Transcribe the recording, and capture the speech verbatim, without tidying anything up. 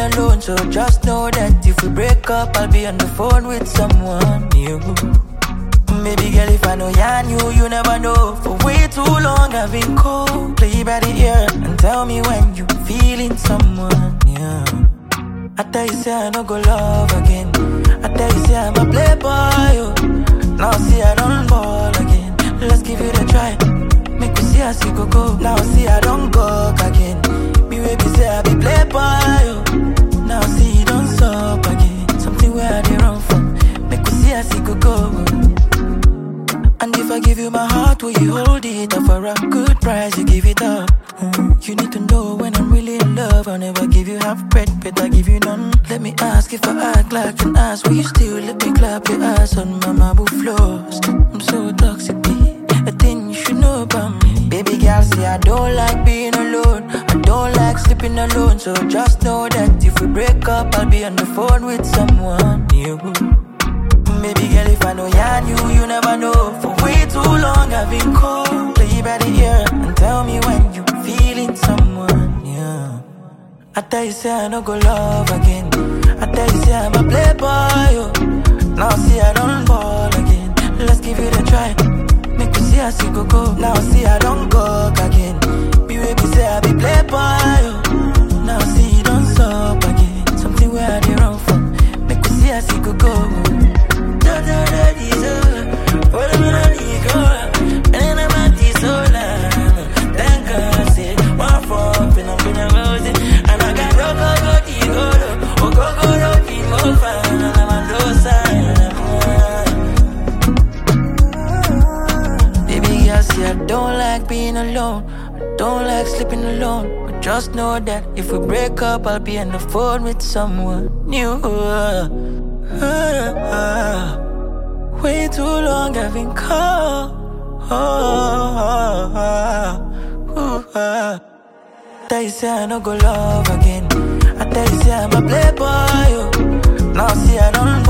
alone, so just know that if we break up, I'll be on the phone with someone new. Baby girl, if I know you knew, you never know. For way too long I've been cold. Play by the ear and tell me when you feeling someone new. I tell you say I no go love again. I tell you say I'm a playboy, oh. Now see I don't ball again. Let's give it a try. Make me see us you go go. Now see I don't go again. Me baby say I be playboy, oh. Now see you don't stop again. Something where I did run from. Make me see us you go go. And if I give you my heart, will you hold it up for a good price? You give it up. Mm. You need to know when I'm really in love. I'll never give you half bread, but I give you none. Let me ask if I act like an ass. Will you still let me clap your ass on my marble floors? I'm so toxic, babe. A thing you should know about me. Baby girl, see I don't like being alone. I don't like sleeping alone. So just know that if we break up, I'll be on the phone with someone new. Baby girl, if I know you knew, you never know. For way too long I've been cold. Play by the ear and tell me when you feeling someone new. I tell you say I no go love again. I tell you say I'm a playboy, oh. Now see I don't ball again. Let's give it a try. Make me see us you go go. Now see I don't go again. Me baby say I be playboy, oh. Now see you don't stop again. Something where I did run from. Make me see us you go go. I don't like being alone. I don't like sleeping alone. But just know that if we break up, I'll be on the phone with someone new. Way too long I've been cold. Tell you say I no go love again. I tell you say I'm a playboy, oh. Now see I don't